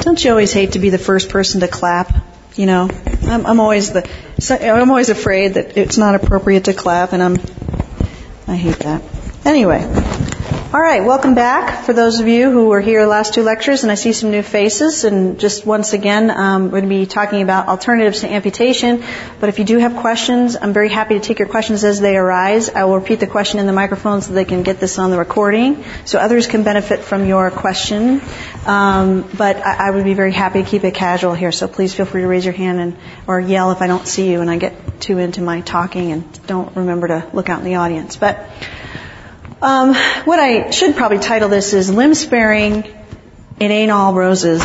Don't you always hate to be the first person to clap? You know, I'm always afraid that it's not appropriate to clap, and I hate that. Anyway, all right, welcome back for those of you who were here the last two lectures, and I see some new faces. And just once again, we're going to be talking about alternatives to amputation. But if you do have questions, I'm very happy to take your questions as they arise. I will repeat the question in the microphone so they can get this on the recording, so others can benefit from your question. But I would be very happy to keep it casual here, so please feel free to raise your hand or yell if I don't see you and I get too into my talking and don't remember to look out in the audience. But what I should probably title this is Limb Sparing, It Ain't All Roses.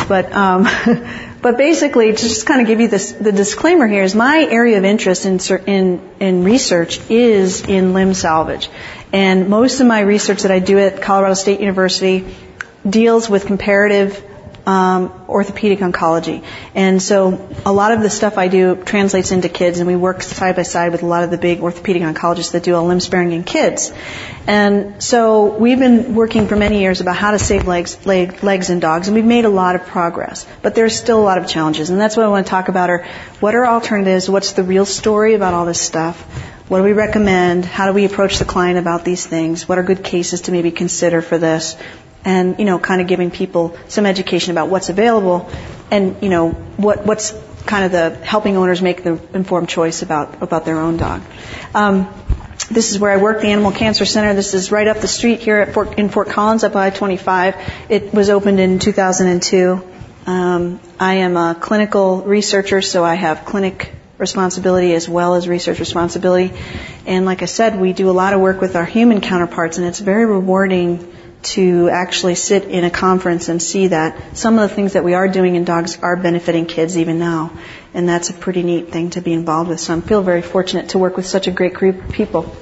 But basically, to just kind of give you the disclaimer here is my area of interest in research is in limb salvage. And most of my research that I do at Colorado State University deals with comparative orthopedic oncology. And so a lot of the stuff I do translates into kids, and we work side by side with a lot of the big orthopedic oncologists that do all limb sparing in kids. And so we've been working for many years about how to save legs in dogs, and we've made a lot of progress. But there's still a lot of challenges, and that's what I want to talk about are what are alternatives, what's the real story about all this stuff, what do we recommend, how do we approach the client about these things, what are good cases to maybe consider for this, and, you know, kind of giving people some education about what's available and, you know, what's kind of the helping owners make the informed choice about their own dog. This is where I work, the Animal Cancer Center. This is right up the street here in Fort Collins, up I-25. It was opened in 2002. I am a clinical researcher, so I have clinic responsibility as well as research responsibility. And like I said, we do a lot of work with our human counterparts, and it's very rewarding to actually sit in a conference and see that some of the things that we are doing in dogs are benefiting kids even now. And that's a pretty neat thing to be involved with. So I feel very fortunate to work with such a great group of people.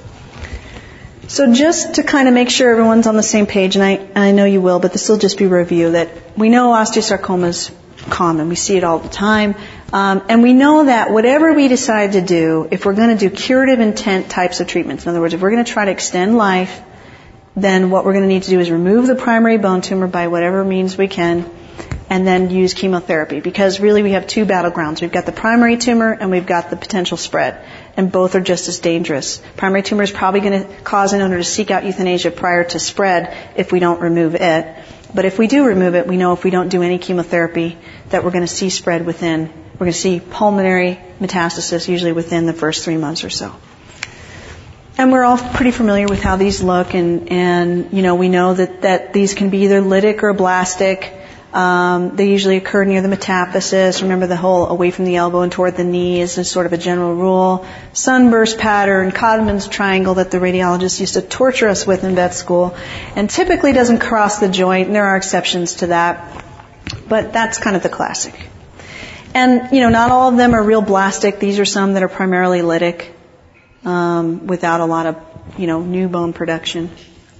So just to kind of make sure everyone's on the same page, and I know you will, but this will just be a review, that we know osteosarcoma is common. We see it all the time. And we know that whatever we decide to do, if we're going to do curative intent types of treatments, in other words, if we're going to try to extend life, then what we're going to need to do is remove the primary bone tumor by whatever means we can, and then use chemotherapy. Because really we have two battlegrounds. We've got the primary tumor and we've got the potential spread. And both are just as dangerous. Primary tumor is probably going to cause an owner to seek out euthanasia prior to spread if we don't remove it. But if we do remove it, we know if we don't do any chemotherapy that we're going to see spread we're going to see pulmonary metastasis usually within the first 3 months or so. And we're all pretty familiar with how these look, and you know, we know that these can be either lytic or blastic. They usually occur near the metaphysis. Remember the whole away from the elbow and toward the knee is sort of a general rule. Sunburst pattern, Codman's triangle that the radiologists used to torture us with in vet school, and typically doesn't cross the joint, and there are exceptions to that. But that's kind of the classic. And, you know, not all of them are real blastic. These are some that are primarily lytic. Without a lot of, you know, new bone production.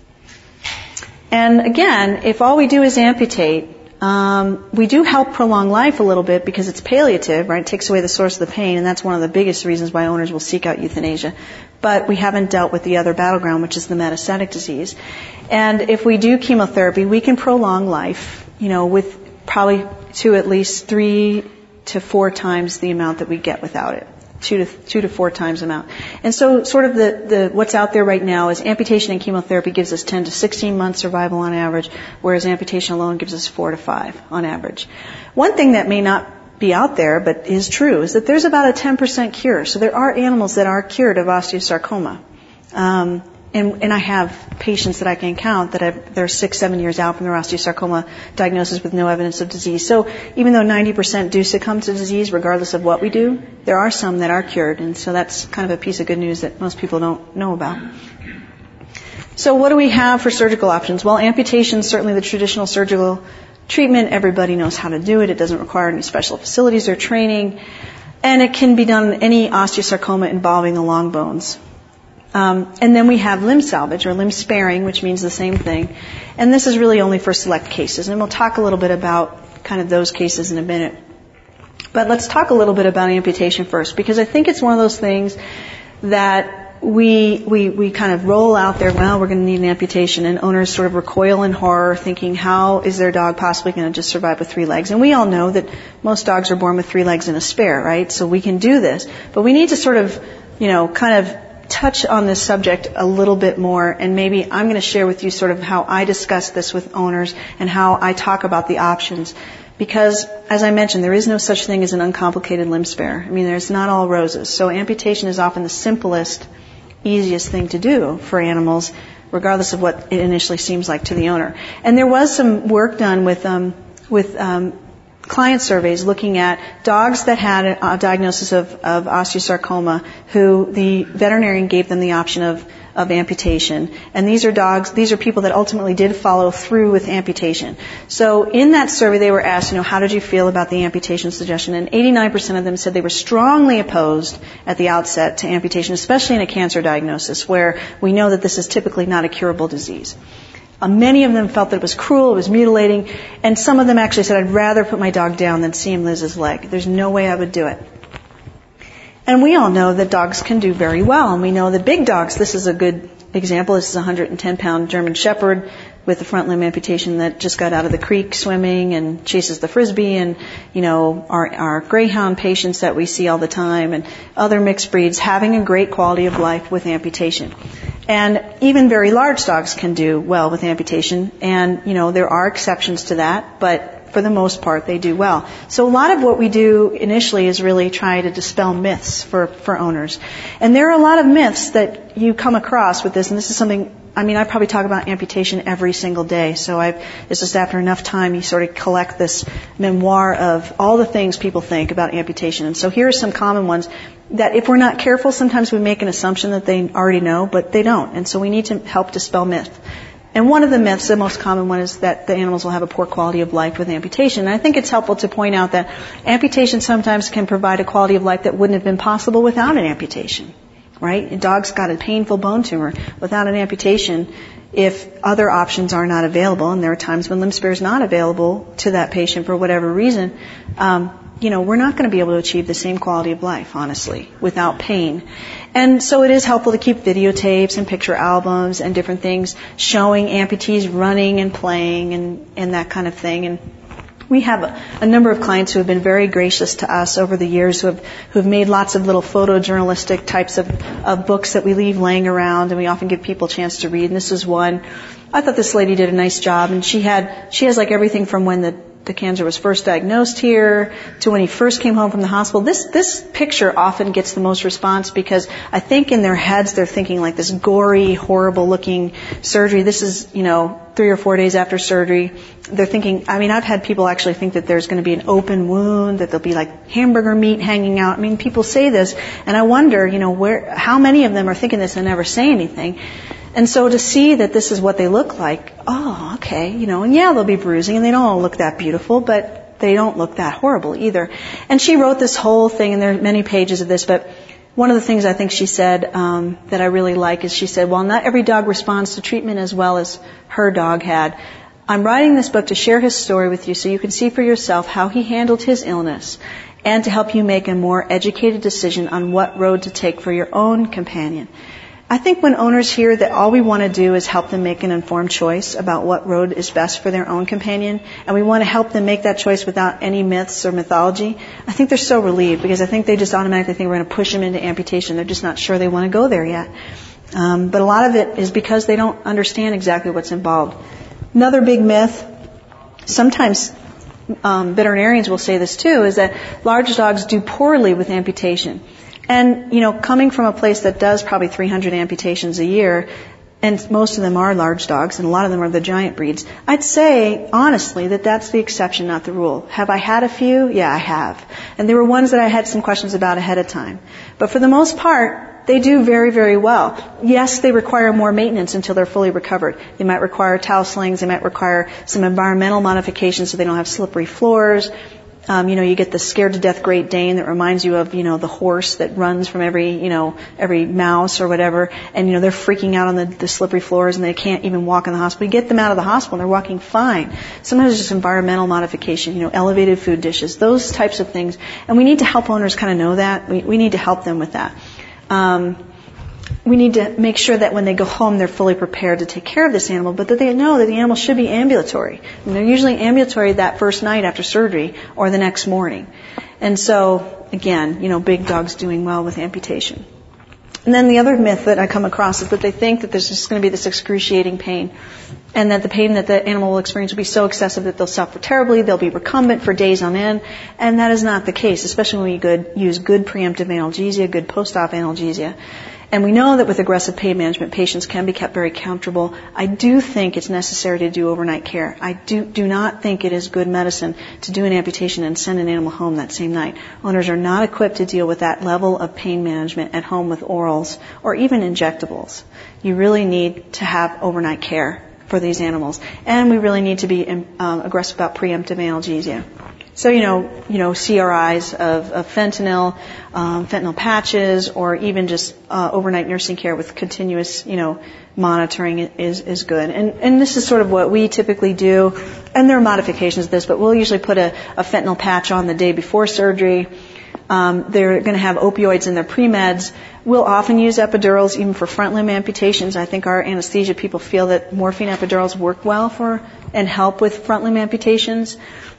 And again, if all we do is amputate, we do help prolong life a little bit because it's palliative, right? It takes away the source of the pain, and that's one of the biggest reasons why owners will seek out euthanasia. But we haven't dealt with the other battleground, which is the metastatic disease. And if we do chemotherapy, we can prolong life, you know, with probably to at least 3 to 4 times the amount that we get without it. 2 to 4 times amount. And so sort of the what's out there right now is amputation and chemotherapy gives us 10 to 16 months survival on average, whereas amputation alone gives us 4 to 5 on average. One thing that may not be out there but is true is that there's about a 10% cure. So there are animals that are cured of osteosarcoma. And I have patients that I can count that they're 6-7 years out from their osteosarcoma diagnosis with no evidence of disease. So even though 90% do succumb to disease, regardless of what we do, there are some that are cured. And so that's kind of a piece of good news that most people don't know about. So what do we have for surgical options? Well, amputation is certainly the traditional surgical treatment. Everybody knows how to do it. It doesn't require any special facilities or training. And it can be done in any osteosarcoma involving the long bones. And then we have limb salvage or limb sparing, which means the same thing. And this is really only for select cases. And we'll talk a little bit about kind of those cases in a minute. But let's talk a little bit about amputation first, because I think it's one of those things that we kind of roll out there, well, we're going to need an amputation, and owners sort of recoil in horror, thinking, how is their dog possibly going to just survive with 3 legs? And we all know that most dogs are born with 3 legs and a spare, right? So we can do this. But we need to sort of, kind of touch on this subject a little bit more, and maybe I'm going to share with you sort of how I discuss this with owners and how I talk about the options. Because, as I mentioned, there is no such thing as an uncomplicated limb spare. I mean, there's not all roses. So amputation is often the simplest, easiest thing to do for animals, regardless of what it initially seems like to the owner. And there was some work done with client surveys looking at dogs that had a diagnosis of osteosarcoma, who the veterinarian gave them the option of amputation. And these are people that ultimately did follow through with amputation. So in that survey they were asked, how did you feel about the amputation suggestion? And 89% of them said they were strongly opposed at the outset to amputation, especially in a cancer diagnosis where we know that this is typically not a curable disease. Many of them felt that it was cruel, it was mutilating, and some of them actually said, I'd rather put my dog down than see him lose his leg. There's no way I would do it. And we all know that dogs can do very well, and we know that big dogs, this is a good example, this is a 110-pound German Shepherd with a front limb amputation that just got out of the creek swimming and chases the Frisbee, and, our greyhound patients that we see all the time, and other mixed breeds having a great quality of life with amputation. And even very large dogs can do well with amputation, and, there are exceptions to that, but for the most part, they do well. So a lot of what we do initially is really try to dispel myths for owners. And there are a lot of myths that you come across with this, and this is something, I probably talk about amputation every single day, so it's just after enough time you sort of collect this memoir of all the things people think about amputation. And so here are some common ones that if we're not careful, sometimes we make an assumption that they already know, but they don't. And so we need to help dispel myth. And one of the myths, the most common one, is that the animals will have a poor quality of life with amputation. And I think it's helpful to point out that amputation sometimes can provide a quality of life that wouldn't have been possible without an amputation, right? A dog's got a painful bone tumor. Without an amputation, if other options are not available, and there are times when limb spare is not available to that patient for whatever reason, we're not going to be able to achieve the same quality of life, honestly, without pain. And so it is helpful to keep videotapes and picture albums and different things showing amputees running and playing and that kind of thing. And we have a number of clients who have been very gracious to us over the years, who have made lots of little photojournalistic types of books that we leave laying around, and we often give people a chance to read. And this is one. I thought this lady did a nice job, and she has like everything from when the cancer was first diagnosed here to when he first came home from the hospital. This picture often gets the most response because I think in their heads they're thinking like this gory, horrible looking surgery. This is, 3 or 4 days after surgery. They're thinking, I've had people actually think that there's going to be an open wound, that there'll be like hamburger meat hanging out. People say this, and I wonder, how many of them are thinking this and never say anything. And so to see that this is what they look like, oh, okay, and yeah, they'll be bruising, and they don't all look that beautiful, but they don't look that horrible either. And she wrote this whole thing, and there are many pages of this, but one of the things I think she said that I really like is she said, while not every dog responds to treatment as well as her dog had, I'm writing this book to share his story with you so you can see for yourself how he handled his illness and to help you make a more educated decision on what road to take for your own companion. I think when owners hear that all we want to do is help them make an informed choice about what road is best for their own companion, and we want to help them make that choice without any myths or mythology, I think they're so relieved, because I think they just automatically think we're going to push them into amputation. They're just not sure they want to go there yet. But a lot of it is because they don't understand exactly what's involved. Another big myth, sometimes veterinarians will say this too, is that large dogs do poorly with amputation. And, coming from a place that does probably 300 amputations a year, and most of them are large dogs, and a lot of them are the giant breeds, I'd say, honestly, that that's the exception, not the rule. Have I had a few? Yeah, I have. And there were ones that I had some questions about ahead of time. But for the most part, they do very, very well. Yes, they require more maintenance until they're fully recovered. They might require towel slings. They might require some environmental modifications so they don't have slippery floors. You get the scared to death Great Dane that reminds you of, the horse that runs from every mouse or whatever. And, they're freaking out on the slippery floors and they can't even walk in the hospital. You get them out of the hospital and they're walking fine. Sometimes it's just environmental modification, elevated food dishes, those types of things. And we need to help owners kind of know that. We need to help them with that. we need to make sure that when they go home, they're fully prepared to take care of this animal, but that they know that the animal should be ambulatory. And they're usually ambulatory that first night after surgery or the next morning. And so, again, big dogs doing well with amputation. And then the other myth that I come across is that they think that there's just going to be this excruciating pain, and that the pain that the animal will experience will be so excessive that they'll suffer terribly, they'll be recumbent for days on end, and that is not the case, especially when you use good preemptive analgesia, good post-op analgesia. And we know that with aggressive pain management, patients can be kept very comfortable. I do think it's necessary to do overnight care. I do not think it is good medicine to do an amputation and send an animal home that same night. Owners are not equipped to deal with that level of pain management at home with orals or even injectables. You really need to have overnight care for these animals. And we really need to be aggressive about preemptive analgesia. So, CRIs of fentanyl, fentanyl patches, or even just overnight nursing care with continuous, monitoring is good. And this is sort of what we typically do. And there are modifications of this, but we'll usually put a fentanyl patch on the day before surgery. They're going to have opioids in their pre-meds. We'll often use epidurals even for front limb amputations. I think our anesthesia people feel that morphine epidurals work well for and help with front limb amputations.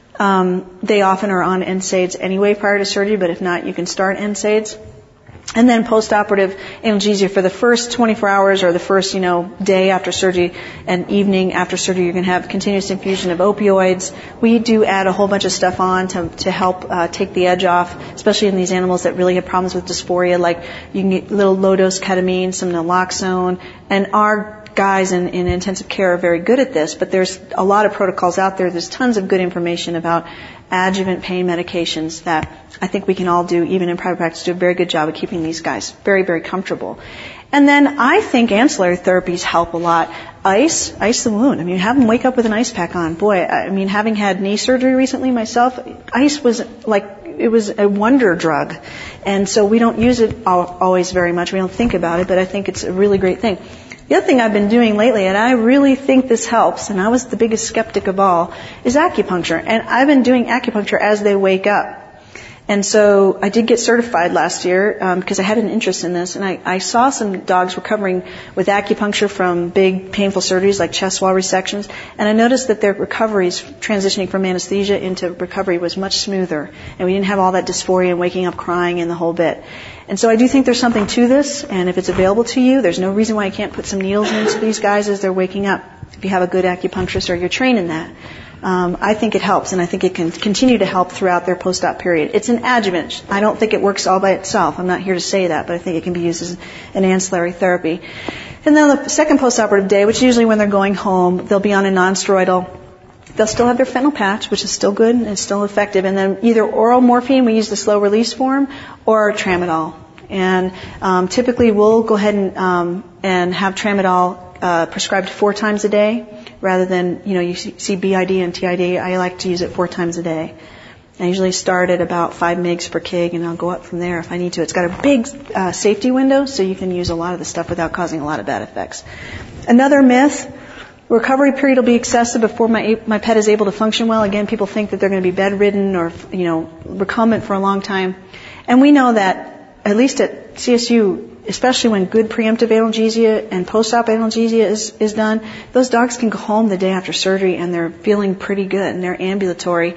They often are on NSAIDs anyway prior to surgery, but if not, you can start NSAIDs. And then post-operative analgesia for the first 24 hours or the first, day after surgery and evening after surgery, you're going to have continuous infusion of opioids. We do add a whole bunch of stuff on to help take the edge off, especially in these animals that really have problems with dysphoria, like you can get little low-dose ketamine, some naloxone, and our guys in intensive care are very good at this, but there's a lot of protocols out there. There's tons of good information about adjuvant pain medications that I think we can all do, even in private practice, do a very good job of keeping these guys very, very comfortable. And then I think ancillary therapies help a lot. Ice the wound. Have them wake up with an ice pack on. Boy, having had knee surgery recently myself, ice was it was a wonder drug. And so we don't use it always very much. We don't think about it, but I think it's a really great thing. The other thing I've been doing lately, and I really think this helps, and I was the biggest skeptic of all, is acupuncture. And I've been doing acupuncture as they wake up. And so I did get certified last year because I had an interest in this, and I saw some dogs recovering with acupuncture from big painful surgeries like chest wall resections, and I noticed that their recoveries, transitioning from anesthesia into recovery, was much smoother, and we didn't have all that dysphoria and waking up crying and the whole bit. And so I do think there's something to this, and if it's available to you, there's no reason why I can't put some needles into these guys as they're waking up, if you have a good acupuncturist or you're trained in that. I think it helps, and I think it can continue to help throughout their post-op period. It's an adjuvant. I don't think it works all by itself. I'm not here to say that, but I think it can be used as an ancillary therapy. And then the second post-operative day, which is usually when they're going home, they'll be on a non-steroidal. They'll still have their fentanyl patch, which is still good and still effective, and then either oral morphine, we use the slow-release form, or tramadol. And typically we'll go ahead and have tramadol prescribed 4 times a day. Rather than, you see BID and TID, I like to use it 4 times a day. I usually start at about 5 mg per kg, and I'll go up from there if I need to. It's got a big safety window, so you can use a lot of the stuff without causing a lot of bad effects. Another myth, recovery period will be excessive before my pet is able to function well. Again, people think that they're going to be bedridden or, recumbent for a long time. And we know that, at least at CSU, especially when good preemptive analgesia and post-op analgesia is done, those dogs can go home the day after surgery and they're feeling pretty good and they're ambulatory.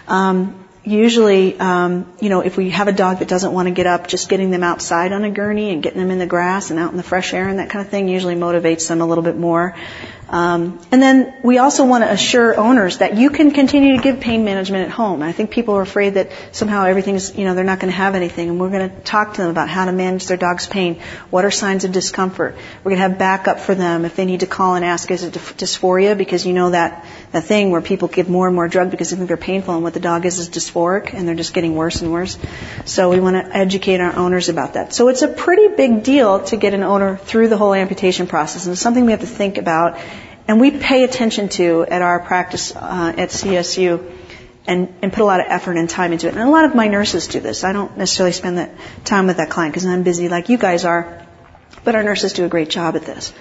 Usually, if we have a dog that doesn't want to get up, just getting them outside on a gurney and getting them in the grass and out in the fresh air and that kind of thing usually motivates them a little bit more. And then we also want to assure owners that you can continue to give pain management at home. I think people are afraid that somehow everything's, they're not going to have anything. And we're going to talk to them about how to manage their dog's pain. What are signs of discomfort? We're going to have backup for them if they need to call and ask, is it dysphoria? Because that thing where people give more and more drug because they think they're painful and what the dog is dysphoric and they're just getting worse and worse. So we want to educate our owners about that. So it's a pretty big deal to get an owner through the whole amputation process. And it's something we have to think about. And we pay attention to at our practice at CSU and put a lot of effort and time into it. And a lot of my nurses do this. I don't necessarily spend that time with that client because I'm busy like you guys are. But our nurses do a great job at this.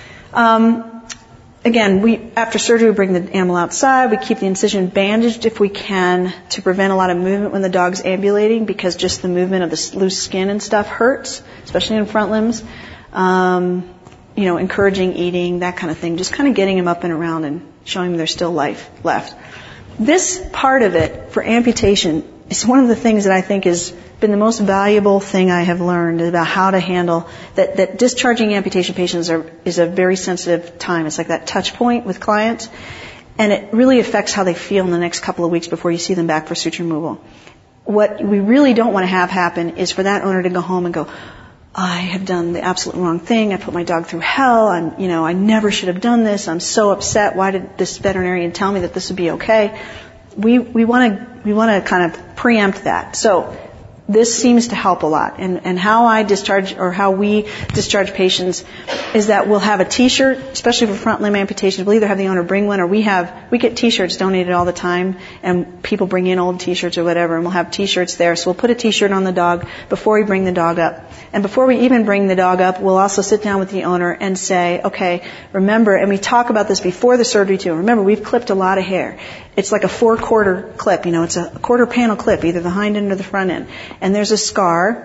Again, after surgery, we bring the animal outside. We keep the incision bandaged if we can to prevent a lot of movement when the dog's ambulating because just the movement of the loose skin and stuff hurts, especially in front limbs. encouraging eating, that kind of thing. Just kind of getting him up and around and showing him there's still life left. This part of it for amputation is one of the things that I think has been the most valuable thing I have learned about how to handle that discharging amputation patients is a very sensitive time. It's like that touch point with clients, and it really affects how they feel in the next couple of weeks before you see them back for suture removal. What we really don't want to have happen is for that owner to go home and go, I have done the absolute wrong thing. I put my dog through hell. I never should have done this. I'm so upset. Why did this veterinarian tell me that this would be okay? We want to kind of preempt that. So this seems to help a lot. And how I discharge, or how we discharge patients, is that we'll have a T-shirt, especially for front limb amputations. We'll either have the owner bring one, or we get T-shirts donated all the time, and people bring in old T-shirts or whatever, and we'll have T-shirts there. So we'll put a T-shirt on the dog before we bring the dog up. And before we even bring the dog up, we'll also sit down with the owner and say, okay, remember, and we talk about this before the surgery too. Remember, we've clipped a lot of hair. It's like a 4-quarter clip, it's a quarter panel clip, either the hind end or the front end. And there's a scar,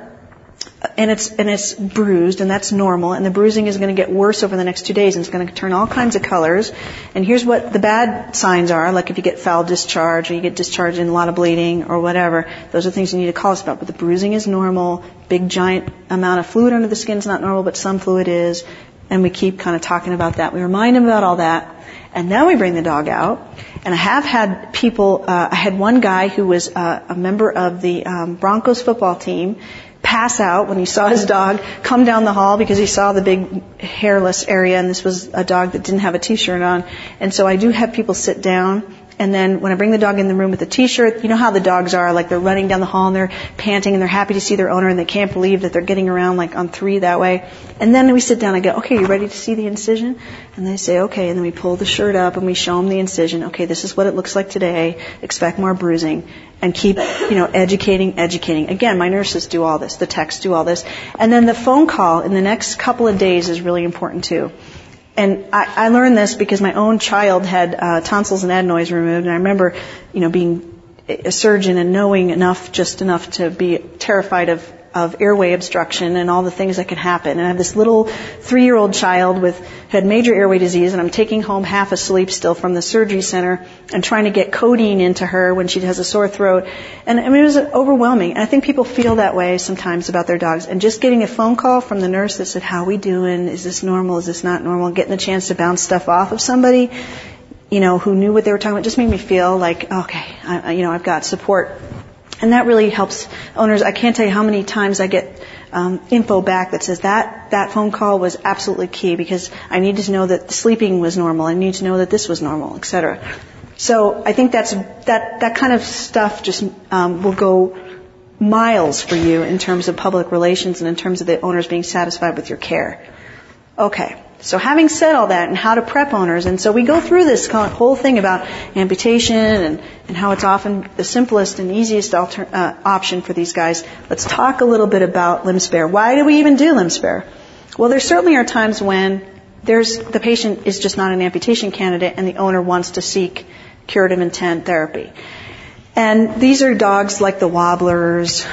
and it's bruised, and that's normal, and the bruising is going to get worse over the next 2 days, and it's going to turn all kinds of colors. And here's what the bad signs are, like if you get foul discharge, or you get discharged in a lot of bleeding, or whatever. Those are things you need to call us about. But the bruising is normal, big giant amount of fluid under the skin is not normal, but some fluid is, and we keep kind of talking about that. We remind them about all that. And then we bring the dog out. And I have had people, I had one guy who was a member of the Broncos football team pass out when he saw his dog come down the hall because he saw the big hairless area, and this was a dog that didn't have a T-shirt on. And so I do have people sit down, and then when I bring the dog in the room with the T-shirt, you know how the dogs are, like they're running down the hall and they're panting and they're happy to see their owner and they can't believe that they're getting around like on 3 that way. And then we sit down and go, okay, you ready to see the incision? And they say, okay, and then we pull the shirt up and we show them the incision. Okay, this is what it looks like today. Expect more bruising. And keep, educating. Again, my nurses do all this. The techs do all this. And then the phone call in the next couple of days is really important too. And I learned this because my own child had tonsils and adenoids removed, and I remember, being a surgeon and knowing just enough to be terrified of airway obstruction and all the things that can happen. And I have this little 3-year-old child who had major airway disease, and I'm taking home half asleep still from the surgery center and trying to get codeine into her when she has a sore throat. And it was overwhelming. And I think people feel that way sometimes about their dogs. And just getting a phone call from the nurse that said, how we doing? Is this normal? Is this not normal? Getting a chance to bounce stuff off of somebody, who knew what they were talking about, just made me feel like, okay, I've got support. And that really helps owners. I can't tell you how many times I get info back that says that phone call was absolutely key because I needed to know that sleeping was normal. I needed to know that this was normal, etc. So I think that kind of stuff just will go miles for you in terms of public relations and in terms of the owners being satisfied with your care. Okay. So having said all that and how to prep owners, and so we go through this whole thing about amputation and how it's often the simplest and easiest option for these guys. Let's talk a little bit about limb spare. Why do we even do limb spare? Well, there certainly are times when the patient is just not an amputation candidate and the owner wants to seek curative intent therapy. And these are dogs like the wobblers,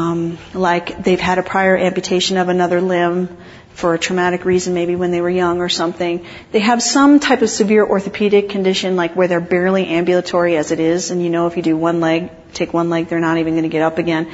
like they've had a prior amputation of another limb for a traumatic reason, maybe when they were young or something. They have some type of severe orthopedic condition, like where they're barely ambulatory as it is, and if you do take one leg, they're not even going to get up again.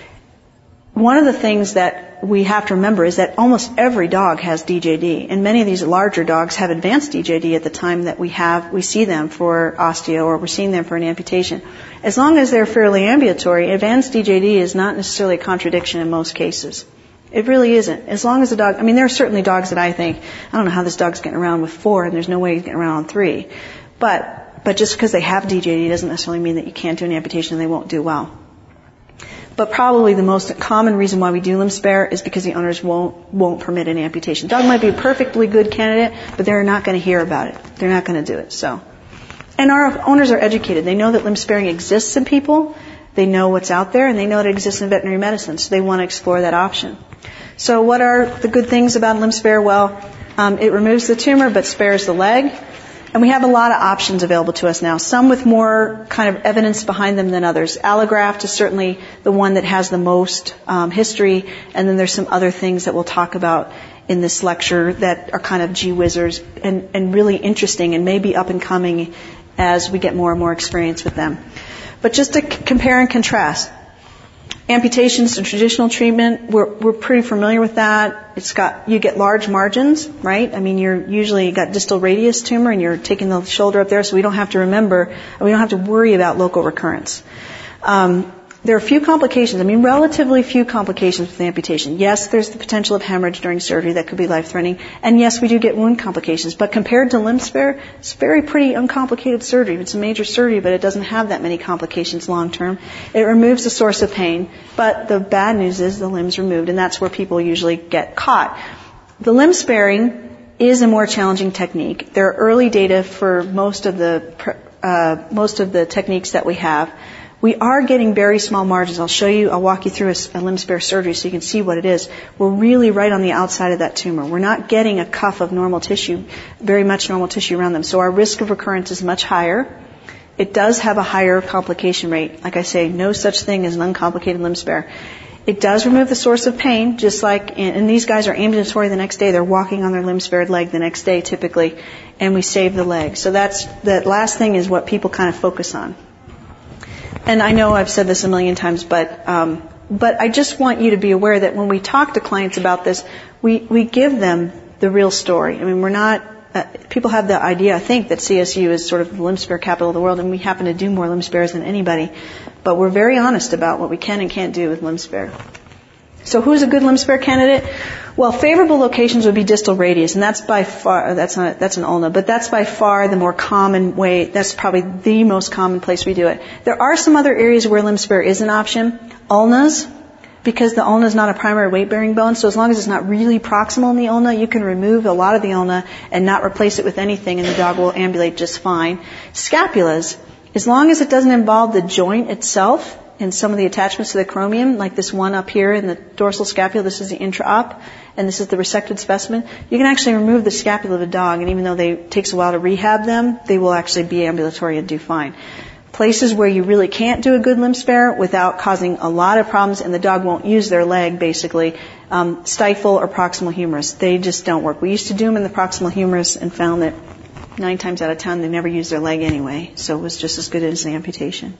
One of the things that we have to remember is that almost every dog has DJD, and many of these larger dogs have advanced DJD at the time that we see them for osteo or we're seeing them for an amputation. As long as they're fairly ambulatory, advanced DJD is not necessarily a contradiction in most cases. It really isn't. As long as the dog, there are certainly dogs that I think, I don't know how this dog's getting around with 4 and there's no way he's getting around on 3. But just because they have DJD doesn't necessarily mean that you can't do an amputation and they won't do well. But probably the most common reason why we do limb spare is because the owners won't permit an amputation. Dog might be a perfectly good candidate, but they're not going to hear about it. They're not going to do it. And our owners are educated. They know that limb sparing exists in people. They know what's out there, and they know it exists in veterinary medicine, so they want to explore that option. So what are the good things about limb spare? Well, it removes the tumor but spares the leg. And we have a lot of options available to us now, some with more kind of evidence behind them than others. Allograft is certainly the one that has the most history, and then there's some other things that we'll talk about in this lecture that are kind of gee whizzers and really interesting and maybe up and coming as we get more and more experience with them. But just to compare and contrast, amputations and traditional treatment, we're pretty familiar with that. You get large margins, right? I mean, you got distal radius tumor and you're taking the shoulder up there, so we don't have to worry about local recurrence. There are few complications, relatively few complications with amputation. Yes, there's the potential of hemorrhage during surgery that could be life-threatening. And yes, we do get wound complications. But compared to limb spare, it's pretty uncomplicated surgery. It's a major surgery, but it doesn't have that many complications long-term. It removes the source of pain. But the bad news is the limb's removed, and that's where people usually get caught. The limb sparing is a more challenging technique. There are early data for most of the techniques that we have. We are getting very small margins. I'll walk you through a limb spare surgery so you can see what it is. We're really right on the outside of that tumor. We're not getting a cuff of normal tissue, very much normal tissue around them. So our risk of recurrence is much higher. It does have a higher complication rate. Like I say, no such thing as an uncomplicated limb spare. It does remove the source of pain, just like, and these guys are ambulatory the next day. They're walking on their limb spared leg the next day typically, and we save the leg. So that last thing is what people kind of focus on. And I know I've said this a million times, but I just want you to be aware that when we talk to clients about this, we give them the real story. We're not, people have the idea, I think, that CSU is sort of the limb spare capital of the world, and we happen to do more limb spares than anybody. But we're very honest about what we can and can't do with limb spare. So who's a good limb spare candidate? Well, favorable locations would be distal radius, and that's by far, that's an ulna, but that's by far the more common way, that's probably the most common place we do it. There are some other areas where limb spare is an option. Ulnas, because the ulna is not a primary weight-bearing bone, so as long as it's not really proximal in the ulna, you can remove a lot of the ulna and not replace it with anything, and the dog will ambulate just fine. Scapulas, as long as it doesn't involve the joint itself, and some of the attachments to the acromion, like this one up here in the dorsal scapula, this is the intra-op, and this is the resected specimen, you can actually remove the scapula of a dog, and even though it takes a while to rehab them, they will actually be ambulatory and do fine. Places where you really can't do a good limb spare without causing a lot of problems, and the dog won't use their leg, basically, stifle or proximal humerus. They just don't work. We used to do them in the proximal humerus and found that 9 times out of 10 they never used their leg anyway, so it was just as good as an amputation.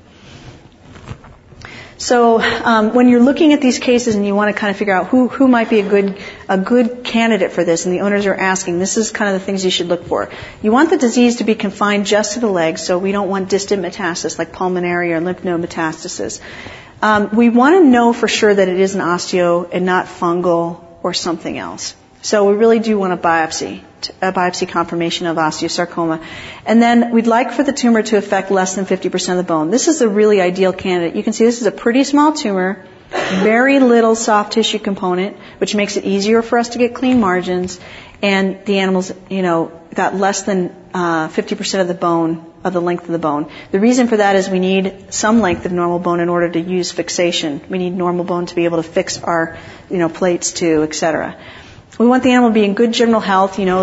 So when you're looking at these cases and you want to kind of figure out who might be a good candidate for this, and the owners are asking, this is kind of the things you should look for. You want the disease to be confined just to the legs, so we don't want distant metastasis like pulmonary or lymph node metastasis. We want to know for sure that it is an osteo and not fungal or something else. So we really do want a biopsy confirmation of osteosarcoma. And then we'd like for the tumor to affect less than 50% of the bone. This is a really ideal candidate. You can see this is a pretty small tumor, very little soft tissue component, which makes it easier for us to get clean margins. And the animal's, got less than 50% of the bone, of the length of the bone. The reason for that is we need some length of normal bone in order to use fixation. We need normal bone to be able to fix our, plates too, etc. We want the animal to be in good general health. The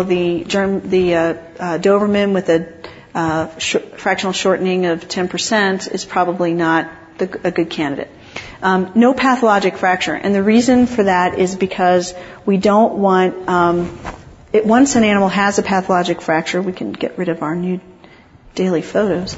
Doberman with a fractional shortening of 10% is probably not a good candidate. No pathologic fracture, and the reason for that is because we don't want. Once an animal has a pathologic fracture, we can get rid of our new daily photos.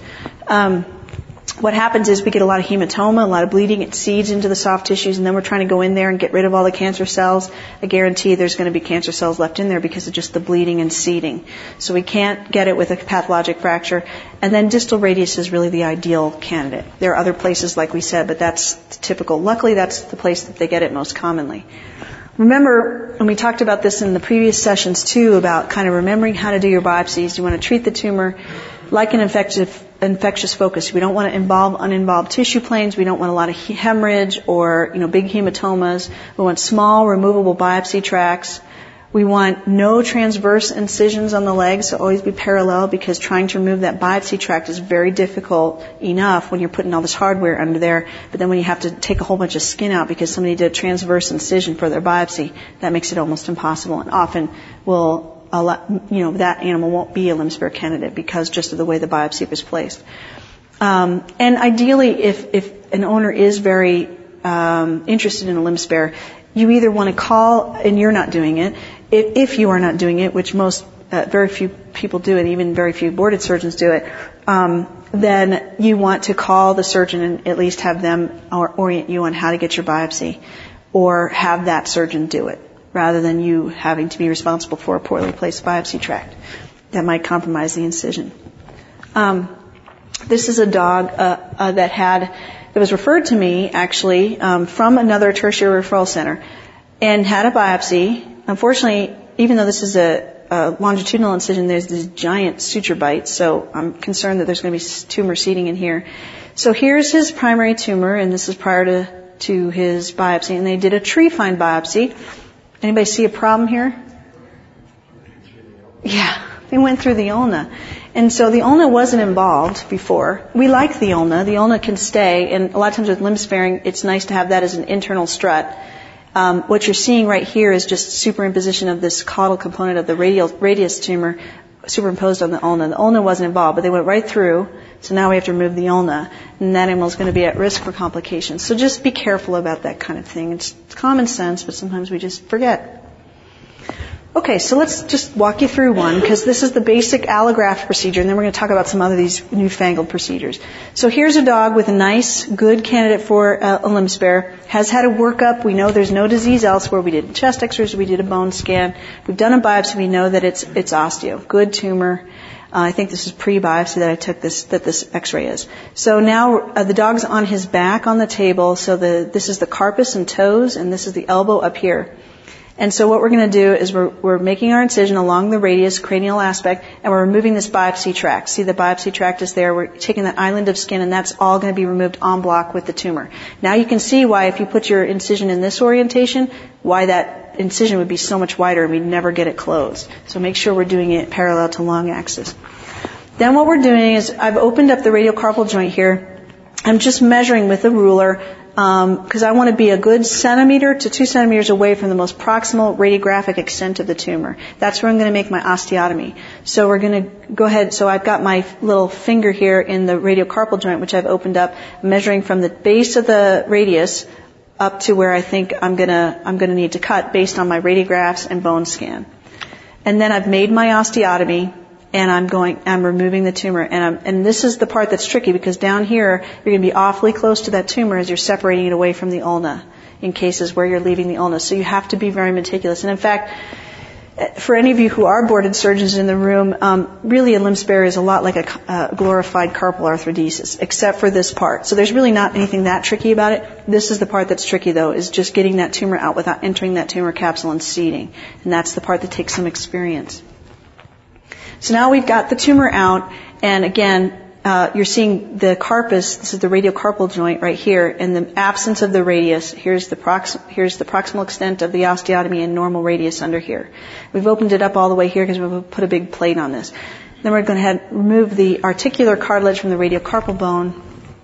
What happens is we get a lot of hematoma, a lot of bleeding. It seeds into the soft tissues, and then we're trying to go in there and get rid of all the cancer cells. I guarantee there's going to be cancer cells left in there because of just the bleeding and seeding. So we can't get it with a pathologic fracture. And then distal radius is really the ideal candidate. There are other places, like we said, but that's typical. Luckily, that's the place that they get it most commonly. Remember, and we talked about this in the previous sessions too, about kind of remembering how to do your biopsies. You want to treat the tumor like an infectious focus. We don't want to involve uninvolved tissue planes. We don't want a lot of hemorrhage or, big hematomas. We want small, removable biopsy tracts. We want no transverse incisions on the legs, so always be parallel, because trying to remove that biopsy tract is very difficult enough when you're putting all this hardware under there. But then when you have to take a whole bunch of skin out because somebody did a transverse incision for their biopsy, that makes it almost impossible, and often that animal won't be a limb spare candidate because just of the way the biopsy was placed. And ideally, if an owner is very interested in a limb spare, you either want to call, and you're not doing it, if you are not doing it, which most, very few people do it, even very few boarded surgeons do it, then you want to call the surgeon and at least have them orient you on how to get your biopsy, or have that surgeon do it, rather than you having to be responsible for a poorly placed biopsy tract that might compromise the incision. This is a dog that was referred to me, actually, from another tertiary referral center, and had a biopsy. Unfortunately, even though this is a longitudinal incision, there's these giant suture bites, so I'm concerned that there's going to be tumor seeding in here. So here's his primary tumor, and this is prior to his biopsy, and they did a tree find biopsy. Anybody see a problem here? Yeah, they went through the ulna. And so the ulna wasn't involved before. We like the ulna. The ulna can stay, and a lot of times with limb sparing, it's nice to have that as an internal strut. What you're seeing right here is just superimposition of this caudal component of the radius tumor superimposed on the ulna. The ulna wasn't involved, but they went right through, so now we have to remove the ulna, and that animal is going to be at risk for complications. So just be careful about that kind of thing. It's common sense, but sometimes we just forget. Okay, so let's just walk you through one, because this is the basic allograft procedure, and then we're going to talk about some other of these newfangled procedures. So here's a dog with a nice, good candidate for a limb spare, has had a workup. We know there's no disease elsewhere. We did chest x-rays, we did a bone scan, we've done a biopsy, we know that it's osteo, good tumor. I think this is pre-biopsy that I took that this x-ray is. So now the dog's on his back on the table, so this is the carpus and toes, and this is the elbow up here. And so what we're going to do is we're making our incision along the radius, cranial aspect, and we're removing this biopsy tract. See, the biopsy tract is there. We're taking that island of skin, and that's all going to be removed en bloc with the tumor. Now you can see why, if you put your incision in this orientation, why that incision would be so much wider and we'd never get it closed. So make sure we're doing it parallel to long axis. Then what we're doing is I've opened up the radiocarpal joint here. I'm just measuring with a ruler, because I want to be a good centimeter to 2 centimeters away from the most proximal radiographic extent of the tumor. That's where I'm going to make my osteotomy. So we're going to go ahead. So I've got my little finger here in the radiocarpal joint, which I've opened up, measuring from the base of the radius up to where I think I'm going to need to cut based on my radiographs and bone scan. And then I've made my osteotomy, and I'm removing the tumor, and this is the part that's tricky, because down here you're going to be awfully close to that tumor as you're separating it away from the ulna in cases where you're leaving the ulna. So you have to be very meticulous. And in fact, for any of you who are boarded surgeons in the room, really a limb spare is a lot like a glorified carpal arthrodesis, except for this part. So there's really not anything that tricky about it. This is the part that's tricky, though, is just getting that tumor out without entering that tumor capsule and seeding. And that's the part that takes some experience. So now we've got the tumor out, and again, you're seeing the carpus. This is the radiocarpal joint right here, and the absence of the radius. Here's the proximal extent of the osteotomy and normal radius under here. We've opened it up all the way here because we've put a big plate on this. Then we're going to remove the articular cartilage from the radiocarpal bone.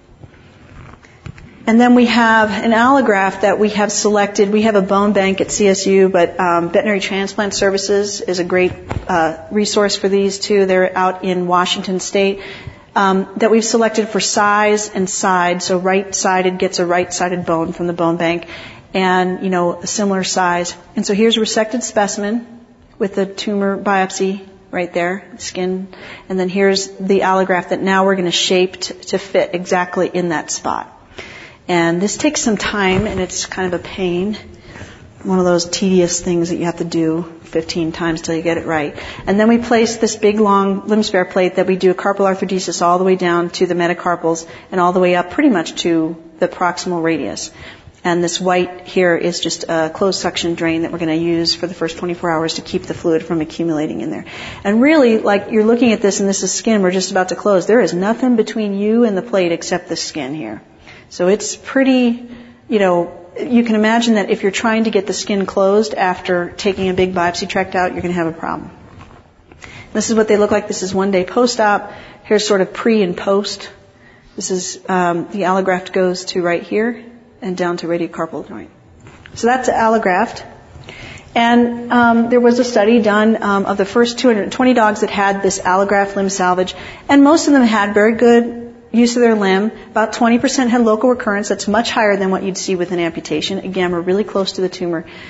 And then we have an allograft that we have selected. We have a bone bank at CSU, but Veterinary Transplant Services is a great resource for these too. They're out in Washington State, that we've selected for size and side. So right-sided gets a right-sided bone from the bone bank, and a similar size. And so here's a resected specimen with the tumor biopsy right there, skin, and then here's the allograft that now we're going to shape to fit exactly in that spot. And this takes some time, and it's kind of a pain. One of those tedious things that you have to do 15 times till you get it right. And then we place this big, long limb spare plate that we do a carpal arthrodesis all the way down to the metacarpals and all the way up pretty much to the proximal radius. And this white here is just a closed suction drain that we're going to use for the first 24 hours to keep the fluid from accumulating in there. And really, like, you're looking at this, and this is skin. We're just about to close. There is nothing between you and the plate except the skin here. So it's pretty, you can imagine that if you're trying to get the skin closed after taking a big biopsy tract out, you're going to have a problem. This is what they look like. This is 1 day post-op. Here's sort of pre and post. This is, the allograft goes to right here and down to radiocarpal joint. So that's an allograft. And there was a study done of the first 220 dogs that had this allograft limb salvage, and most of them had very good use of their limb. About 20% had local recurrence. That's much higher than what you'd see with an amputation. Again, we're really close to the tumor.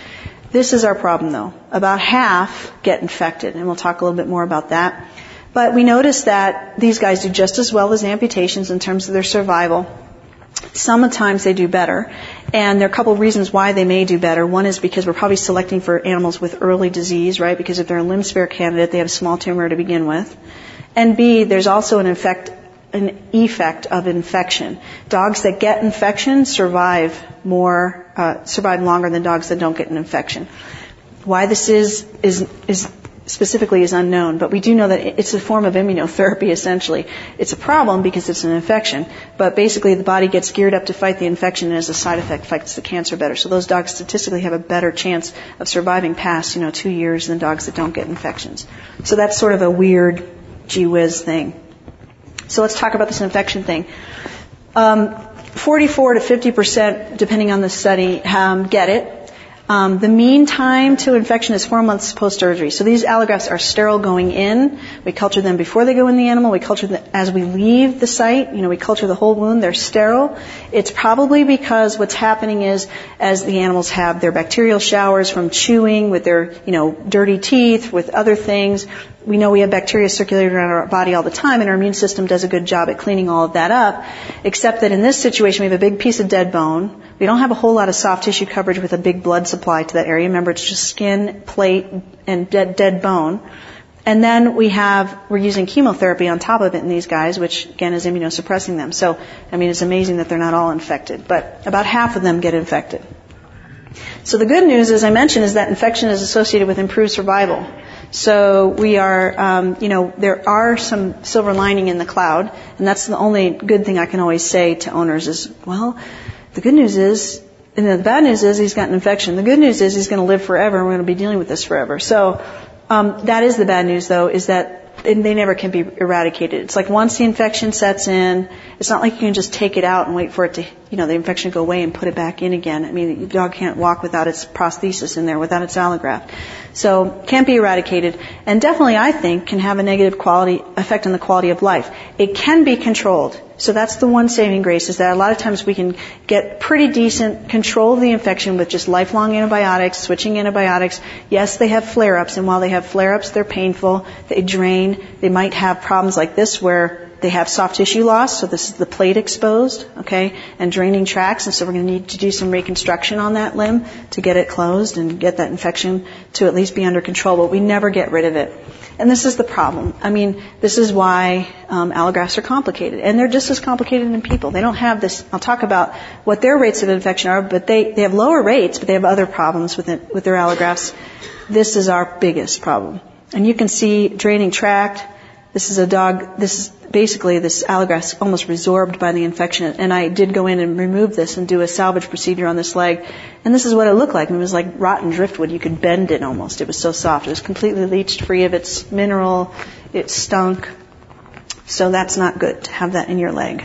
This is our problem, though. About half get infected, and we'll talk a little bit more about that. But we notice that these guys do just as well as amputations in terms of their survival. Sometimes they do better, and there are a couple of reasons why they may do better. One is because we're probably selecting for animals with early disease, right? Because if they're a limb spare candidate, they have a small tumor to begin with. And B, there's also an effect of infection. Dogs that get infection survive longer than dogs that don't get an infection. Why this is specifically is unknown, but we do know that it's a form of immunotherapy, essentially. It's a problem because it's an infection, but basically the body gets geared up to fight the infection, and as a side effect fights the cancer better. So those dogs statistically have a better chance of surviving past, 2 years than dogs that don't get infections. So that's sort of a weird gee whiz thing. So let's talk about this infection thing. 44 to 50%, depending on the study, get it. The mean time to infection is 4 months post-surgery. So these allografts are sterile going in. We culture them before they go in the animal. We culture them as we leave the site. We culture the whole wound. They're sterile. It's probably because what's happening is as the animals have their bacterial showers from chewing with their, dirty teeth, with other things, we know we have bacteria circulating around our body all the time, and our immune system does a good job at cleaning all of that up, except that in this situation we have a big piece of dead bone. We don't have a whole lot of soft tissue coverage with a big blood supply to that area. Remember, it's just skin, plate, and dead bone. And then we're using chemotherapy on top of it in these guys, which again is immunosuppressing them. So, it's amazing that they're not all infected, but about half of them get infected. So the good news, as I mentioned, is that infection is associated with improved survival. So we are, there are some silver lining in the cloud, and that's the only good thing I can always say to owners is, well, the good news is, and the bad news is he's got an infection. The good news is he's going to live forever, and we're going to be dealing with this forever. So that is the bad news, though, is that they never can be eradicated. It's like once the infection sets in, it's not like you can just take it out and wait for it to, the infection go away and put it back in again. The dog can't walk without its prosthesis in there, without its allograft. So can't be eradicated, and definitely, I think, can have a negative effect on the quality of life. It can be controlled. So that's the one saving grace, is that a lot of times we can get pretty decent control of the infection with just lifelong antibiotics, switching antibiotics. Yes, they have flare-ups, and while they have flare-ups, they're painful, they drain. They might have problems like this where they have soft tissue loss, so this is the plate exposed, and draining tracts, and so we're going to need to do some reconstruction on that limb to get it closed and get that infection to at least be under control, but we never get rid of it. And this is the problem. This is why allografts are complicated, and they're just as complicated in people. They don't have this. I'll talk about what their rates of infection are, but they have lower rates, but they have other problems with their allografts. This is our biggest problem. And you can see draining tract. This is a dog. This is basically this allograft's almost resorbed by the infection. And I did go in and remove this and do a salvage procedure on this leg. And this is what it looked like. It was like rotten driftwood. You could bend it almost. It was so soft. It was completely leached free of its mineral. It stunk. So that's not good to have that in your leg.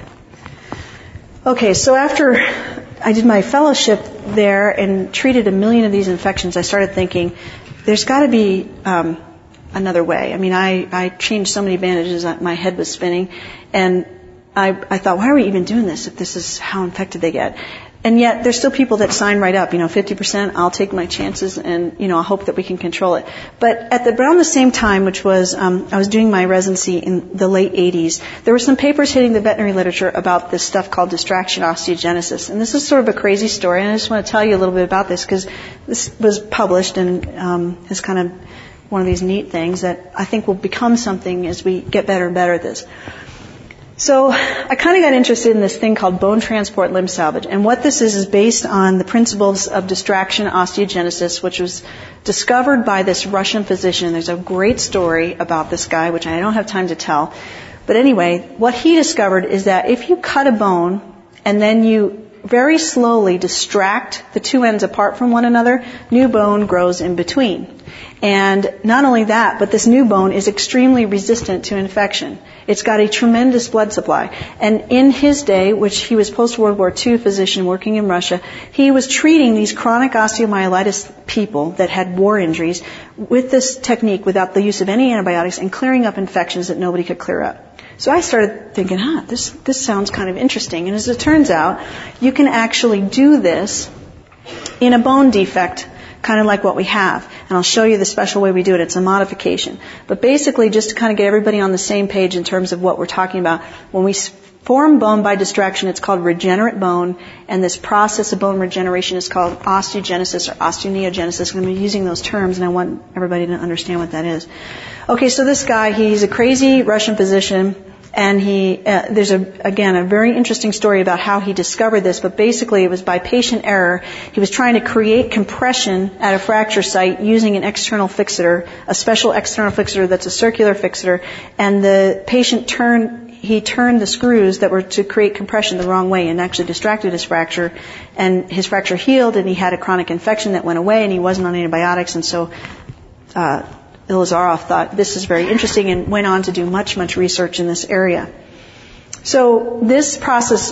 Okay, so after I did my fellowship there and treated 1 million of these infections, I started thinking, there's got to be another way. I changed so many bandages that my head was spinning, and I thought, why are we even doing this if this is how infected they get? And yet there's still people that sign right up, 50%, I'll take my chances, and, I hope that we can control it. But around the same time, which was, I was doing my residency in the late 80s, there were some papers hitting the veterinary literature about this stuff called distraction osteogenesis. And this is sort of a crazy story, and I just want to tell you a little bit about this, because this was published and is kind of one of these neat things that I think will become something as we get better and better at this. So I kind of got interested in this thing called bone transport limb salvage. And what this is based on the principles of distraction osteogenesis, which was discovered by this Russian physician. There's a great story about this guy, which I don't have time to tell. But anyway, what he discovered is that if you cut a bone and then you very slowly distract the two ends apart from one another, new bone grows in between. And not only that, but this new bone is extremely resistant to infection. It's got a tremendous blood supply. And in his day, which he was post-World War II physician working in Russia, he was treating these chronic osteomyelitis people that had war injuries with this technique without the use of any antibiotics and clearing up infections that nobody could clear up. So I started thinking, this sounds kind of interesting. And as it turns out, you can actually do this in a bone defect kind of like what we have. And I'll show you the special way we do it. It's a modification. But basically, just to kind of get everybody on the same page in terms of what we're talking about, when we form bone by distraction, it's called regenerate bone, and this process of bone regeneration is called osteogenesis or osteoneogenesis. I'm going to be using those terms, and I want everybody to understand what that is. Okay, so this guy, he's a crazy Russian physician, and there's a very interesting story about how he discovered this, but basically it was by patient error. He was trying to create compression at a fracture site using an external fixator, a special external fixator that's a circular fixator, and the patient turned the screws that were to create compression the wrong way and actually distracted his fracture, and his fracture healed, and he had a chronic infection that went away, and he wasn't on antibiotics, and so Ilizarov thought this is very interesting and went on to do much research in this area. So this process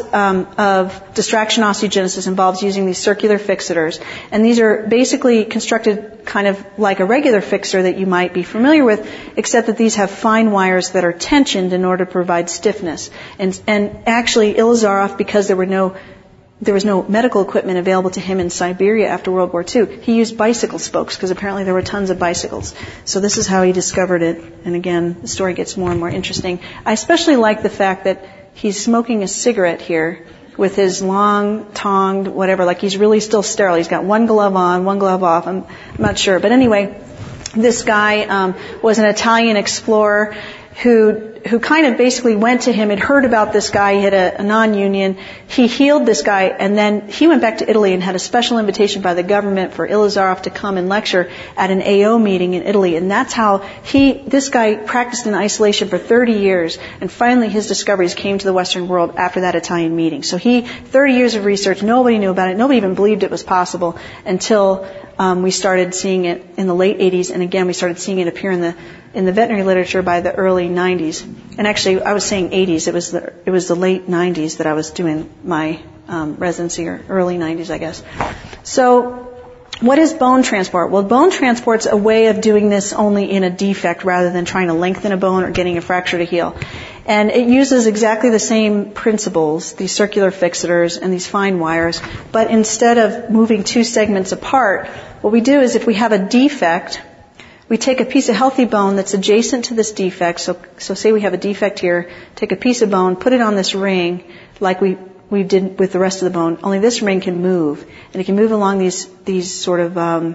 of distraction osteogenesis involves using these circular fixators, and these are basically constructed kind of like a regular fixator that you might be familiar with, except that these have fine wires that are tensioned in order to provide stiffness. And actually, Ilizarov, because there was no medical equipment available to him in Siberia after World War II, he used bicycle spokes because apparently there were tons of bicycles. So this is how he discovered it. And again, the story gets more and more interesting. I especially like the fact that he's smoking a cigarette here with his long tonged whatever, like he's really still sterile. He's got one glove on, one glove off. I'm not sure. But anyway, this guy was an Italian explorer who kind of basically went to him, had heard about this guy, he had a non-union. He healed this guy, and then he went back to Italy and had a special invitation by the government for Ilizarov to come and lecture at an AO meeting in Italy. And that's how this guy practiced in isolation for 30 years, and finally his discoveries came to the Western world after that Italian meeting. So 30 years of research, nobody knew about it, nobody even believed it was possible until we started seeing it in the late 80s, and again we started seeing it appear in the veterinary literature by the early 90s. And actually, I was saying 80s. It was the late 90s that I was doing my residency, or early 90s, I guess. So, what is bone transport? Well, bone transport's a way of doing this only in a defect rather than trying to lengthen a bone or getting a fracture to heal. And it uses exactly the same principles, these circular fixators and these fine wires, but instead of moving two segments apart, what we do is if we have a defect, we take a piece of healthy bone that's adjacent to this defect. So say we have a defect here, take a piece of bone, put it on this ring like we did with the rest of the bone, only this ring can move. And it can move along these sort of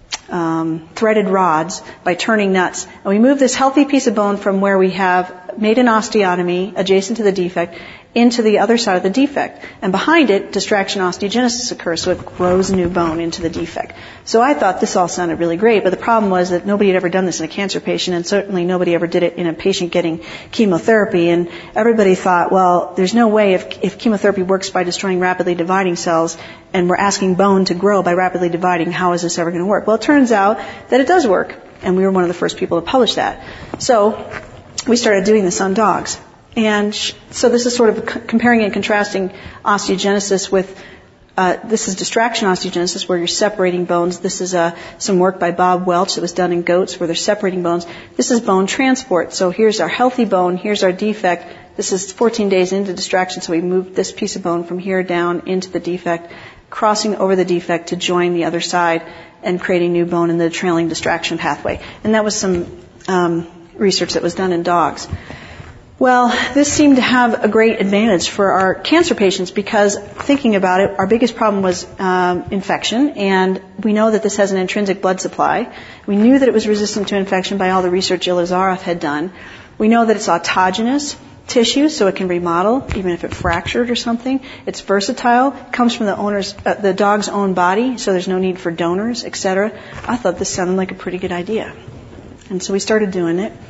threaded rods by turning nuts. And we move this healthy piece of bone from where we have made an osteotomy adjacent to the defect into the other side of the defect. And behind it, distraction osteogenesis occurs, so it grows a new bone into the defect. So I thought this all sounded really great, but the problem was that nobody had ever done this in a cancer patient, and certainly nobody ever did it in a patient getting chemotherapy. And everybody thought, well, there's no way if chemotherapy works by destroying rapidly dividing cells, and we're asking bone to grow by rapidly dividing, how is this ever going to work? Well, it turns out that it does work, and we were one of the first people to publish that. So we started doing this on dogs. And so this is sort of comparing and contrasting osteogenesis with, this is distraction osteogenesis where you're separating bones. This is some work by Bob Welch that was done in goats where they're separating bones. This is bone transport. So here's our healthy bone, here's our defect. This is 14 days into distraction, so we moved this piece of bone from here down into the defect, crossing over the defect to join the other side and creating new bone in the trailing distraction pathway. And that was some research that was done in dogs. Well, this seemed to have a great advantage for our cancer patients because, thinking about it, our biggest problem was infection, and we know that this has an intrinsic blood supply. We knew that it was resistant to infection by all the research Ilizarov had done. We know that it's autogenous tissue, so it can remodel even if it fractured or something. It's versatile, comes from the dog's own body, so there's no need for donors, etc. I thought this sounded like a pretty good idea, and so we started doing it.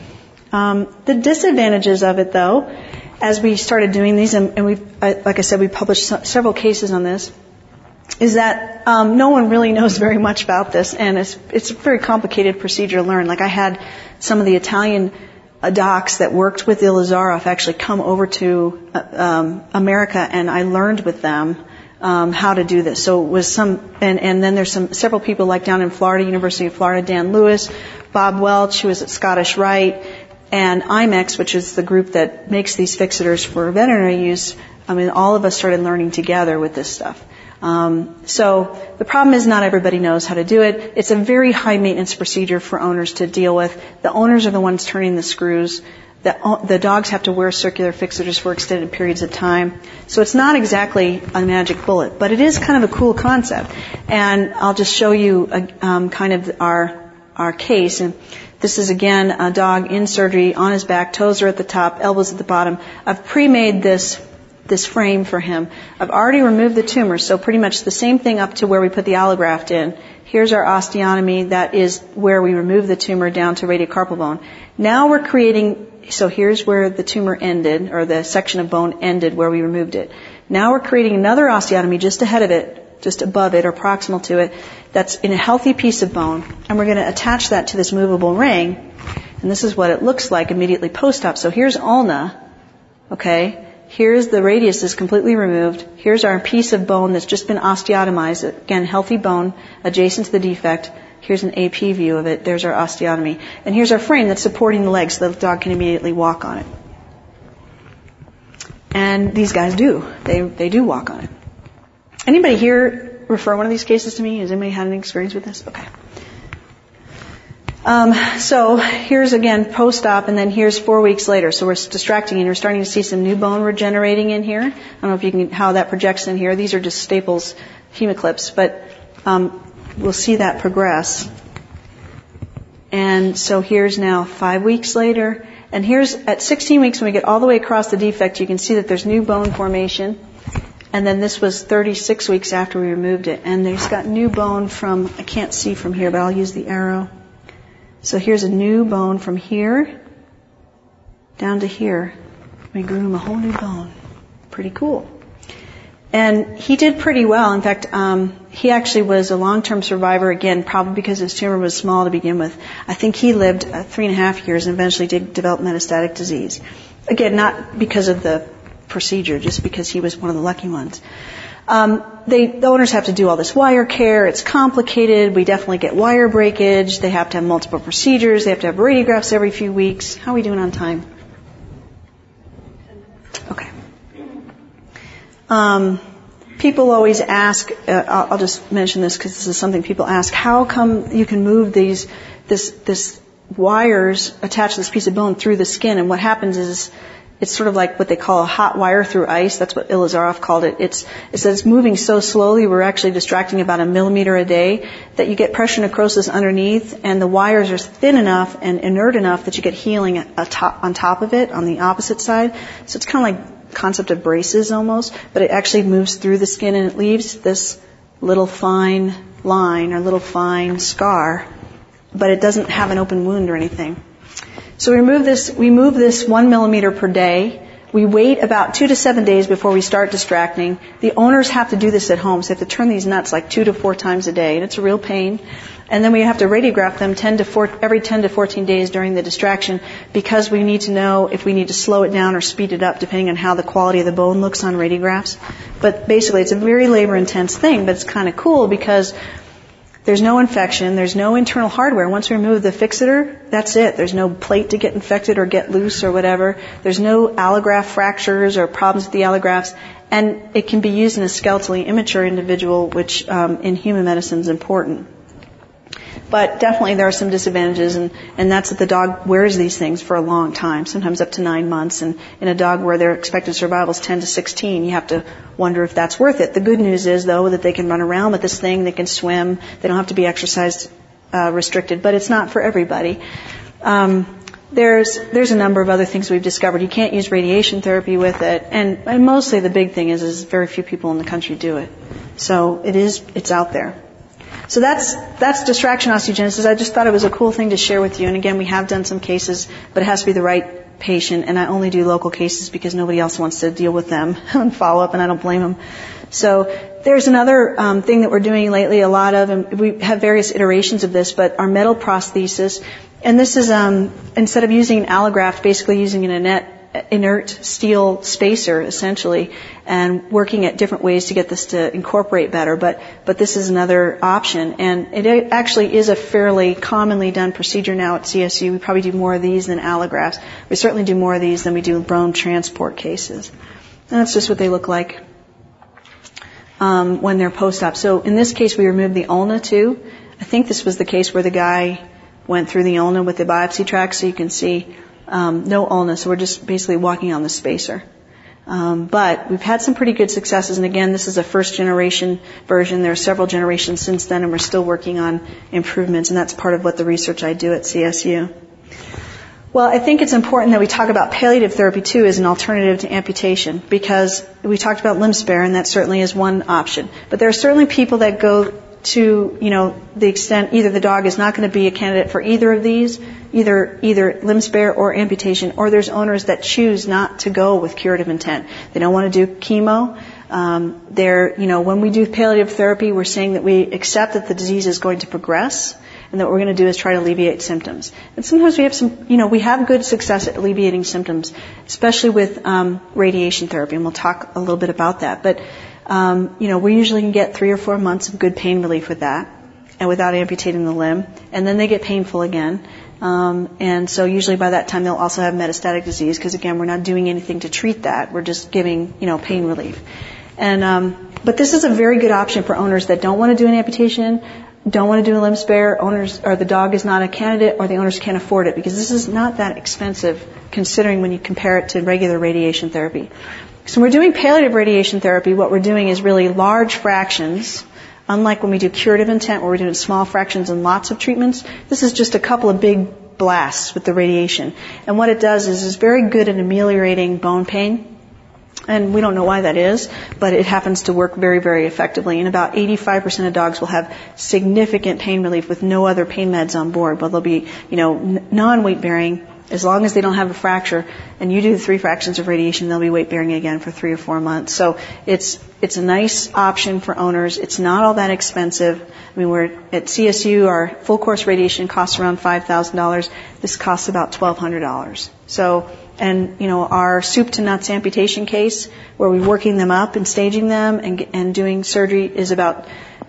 The disadvantages of it, though, as we started doing these, and like I said, we published several cases on this, is that no one really knows very much about this, and it's a very complicated procedure to learn. Like I had some of the Italian docs that worked with Ilizarov actually come over to America, and I learned with them how to do this. So it was and then there's several people like down in Florida, University of Florida, Dan Lewis, Bob Welch, who was at Scottish Rite, and IMEX, which is the group that makes these fixators for veterinary use. I mean, all of us started learning together with this stuff. So the problem is not everybody knows how to do it. It's a very high maintenance procedure for owners to deal with. The owners are the ones turning the screws. The dogs have to wear circular fixators for extended periods of time. So it's not exactly a magic bullet, but it is kind of a cool concept. And I'll just show you kind of our case. And this is, again, a dog in surgery, on his back, toes are at the top, elbows at the bottom. I've pre-made this frame for him. I've already removed the tumor, so pretty much the same thing up to where we put the allograft in. Here's our osteotomy. That is where we remove the tumor down to radiocarpal bone. Now we're creating, so here's where the tumor ended, or the section of bone ended where we removed it. Now we're creating another osteotomy just ahead of it, just above it or proximal to it, that's in a healthy piece of bone, and we're going to attach that to this movable ring, and this is what it looks like immediately post-op. So here's ulna, okay? Here's the radius is completely removed. Here's our piece of bone that's just been osteotomized. Again, healthy bone adjacent to the defect. Here's an AP view of it. There's our osteotomy. And here's our frame that's supporting the leg so the dog can immediately walk on it. And these guys do. They do walk on it. Anybody here refer one of these cases to me? Has anybody had any experience with this? Okay. So here's again post-op, and then here's 4 weeks later. So we're distracting, and you're starting to see some new bone regenerating in here. I don't know if you can how that projects in here. These are just Staples hemoclips, but we'll see that progress. And so here's now 5 weeks later, and here's at 16 weeks when we get all the way across the defect. You can see that there's new bone formation. And then this was 36 weeks after we removed it, and there's got new bone from, I can't see from here, but I'll use the arrow. So here's a new bone from here down to here. We grew him a whole new bone. Pretty cool. And he did pretty well. In fact, he actually was a long-term survivor, again, probably because his tumor was small to begin with. I think he lived 3.5 years and eventually did develop metastatic disease. Again, not because of the procedure, just because he was one of the lucky ones. The owners have to do all this wire care. It's complicated. We definitely get wire breakage. They have to have multiple procedures. They have to have radiographs every few weeks. How are we doing on time? Okay. People always ask, I'll just mention this because this is something people ask, how come you can move this wires attached to this piece of bone through the skin? And what happens is, it's sort of like what they call a hot wire through ice. That's what Ilizarov called it. It's that it's moving so slowly, we're actually distracting about 1 millimeter a day, that you get pressure necrosis underneath, and the wires are thin enough and inert enough that you get healing on top of it, on the opposite side. So it's kind of like the concept of braces almost, but it actually moves through the skin and it leaves this little fine line or little fine scar, but it doesn't have an open wound or anything. So we move this 1 millimeter per day. We wait about 2 to 7 days before we start distracting. The owners have to do this at home, so they have to turn these nuts like 2 to 4 times a day, and it's a real pain. And then we have to radiograph them every 10 to 14 days during the distraction, because we need to know if we need to slow it down or speed it up depending on how the quality of the bone looks on radiographs. But basically it's a very labor-intense thing, but it's kind of cool because there's no infection. There's no internal hardware. Once we remove the fixator, that's it. There's no plate to get infected or get loose or whatever. There's no allograft fractures or problems with the allografts. And it can be used in a skeletally immature individual, which in human medicine is important. But definitely there are some disadvantages, and that's that the dog wears these things for a long time, sometimes up to 9 months. And in a dog where their expected survival is 10 to 16, you have to wonder if that's worth it. The good news is, though, that they can run around with this thing, they can swim, they don't have to be exercise restricted, but it's not for everybody. There's a number of other things we've discovered. You can't use radiation therapy with it, and mostly the big thing is very few people in the country do it. So it's out there. So that's distraction osteogenesis. I just thought it was a cool thing to share with you. And again, we have done some cases, but it has to be the right patient. And I only do local cases because nobody else wants to deal with them and follow up, and I don't blame them. So there's another thing that we're doing lately, a lot of, and we have various iterations of this, but our metal prosthesis. And this is instead of using an allograft, basically using an inert steel spacer, essentially, and working at different ways to get this to incorporate better. But this is another option, and it actually is a fairly commonly done procedure now at CSU. We probably do more of these than allografts. We certainly do more of these than we do bone transport cases. And that's just what they look like. when they're post-op. So in this case, we removed the ulna too. I think this was the case where the guy went through the ulna with the biopsy tract, so you can see no ulna. So we're just basically walking on the spacer. But we've had some pretty good successes, and again, this is a first-generation version. There are several generations since then, and we're still working on improvements, and that's part of what the research I do at CSU. Well, I think it's important that we talk about palliative therapy, too, as an alternative to amputation, because we talked about limb spare, and that certainly is one option. But there are certainly people that go to, the extent either the dog is not going to be a candidate for either of these, either limb spare or amputation, or there's owners that choose not to go with curative intent. They don't want to do chemo. When we do palliative therapy, we're saying that we accept that the disease is going to progress, and that what we're going to do is try to alleviate symptoms. And sometimes we have good success at alleviating symptoms, especially with radiation therapy, and we'll talk a little bit about that. But we usually can get 3 or 4 months of good pain relief with that, and without amputating the limb, and then they get painful again. And so usually by that time they'll also have metastatic disease, because again, we're not doing anything to treat that. We're just giving, pain relief. And but this is a very good option for owners that don't want to do an amputation, don't want to do a limb spare, owners, or the dog is not a candidate, or the owners can't afford it, because this is not that expensive considering when you compare it to regular radiation therapy. So when we're doing palliative radiation therapy, what we're doing is really large fractions. Unlike when we do curative intent, where we're doing small fractions and lots of treatments, this is just a couple of big blasts with the radiation. And what it does is it's very good at ameliorating bone pain. And we don't know why that is, but it happens to work very, very effectively. And about 85% of dogs will have significant pain relief with no other pain meds on board. But they'll be, non-weight bearing as long as they don't have a fracture. And you do the 3 fractions of radiation, they'll be weight bearing again for 3 or 4 months. So it's a nice option for owners. It's not all that expensive. I mean, we're at CSU, our full course radiation costs around $5,000. This costs about $1,200. So, and our soup to nuts amputation case, where we're working them up and staging them and doing surgery, is about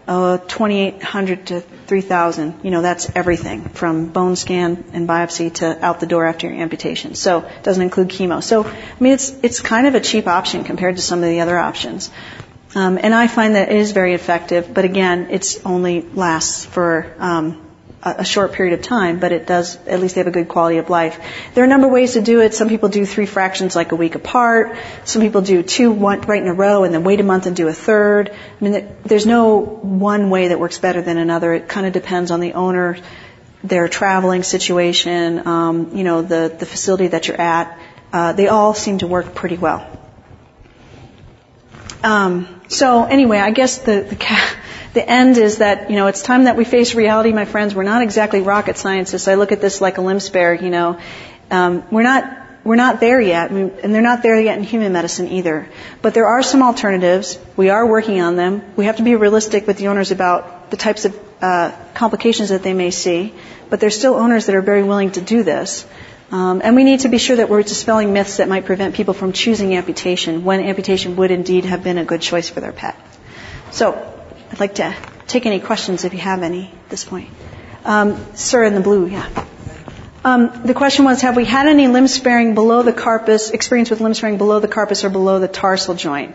$2,800 to $3,000. That's everything from bone scan and biopsy to out the door after your amputation. So it doesn't include chemo. So it's kind of a cheap option compared to some of the other options. And I find that it is very effective, but again, it's only lasts for a short period of time, but it does, at least they have a good quality of life. There are a number of ways to do it. Some people do 3 fractions like a week apart. Some people do 2 right in a row and then wait a month and do a third. I mean, there's no one way that works better than another. It kind of depends on the owner, their traveling situation, the facility that you're at. They all seem to work pretty well. So anyway, I guess the end is that, it's time that we face reality, my friends. We're not exactly rocket scientists. I look at this like a limb spare, We're not there yet, and they're not there yet in human medicine either. But there are some alternatives. We are working on them. We have to be realistic with the owners about the types of complications that they may see. But there's still owners that are very willing to do this. And we need to be sure that we're dispelling myths that might prevent people from choosing amputation when amputation would indeed have been a good choice for their pet. So I'd like to take any questions if you have any at this point. Sir in the blue, yeah. The question was, have we had any limb sparing below the carpus, experience with limb sparing below the carpus or below the tarsal joint?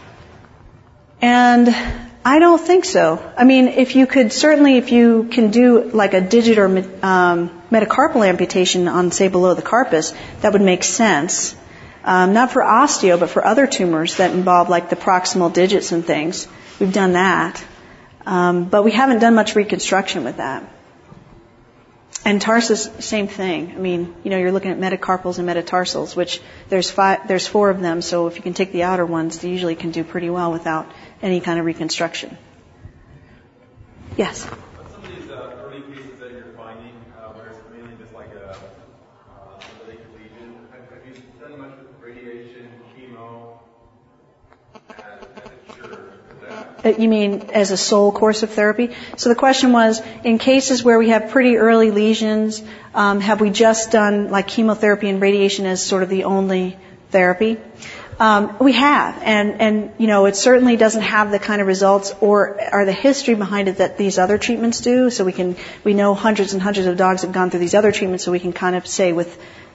And I don't think so. I mean, if you can do like a digit or metacarpal amputation on, say, below the carpus, that would make sense. Not for osteo, but for other tumors that involve like the proximal digits and things. We've done that. But we haven't done much reconstruction with that. And tarsus, same thing. I mean, you're looking at metacarpals and metatarsals, which there's 4 of them, so if you can take the outer ones, they usually can do pretty well without any kind of reconstruction. Yes? Some of these early cases that you're finding, where it's mainly just like a lymphatic lesion, have you done much with radiation, chemo, as a cure for that? You mean as a sole course of therapy? So the question was, in cases where we have pretty early lesions, have we just done like chemotherapy and radiation as sort of the only therapy? We have, and it certainly doesn't have the kind of results or the history behind it that these other treatments do. So we know hundreds and hundreds of dogs have gone through these other treatments, so we can kind of say with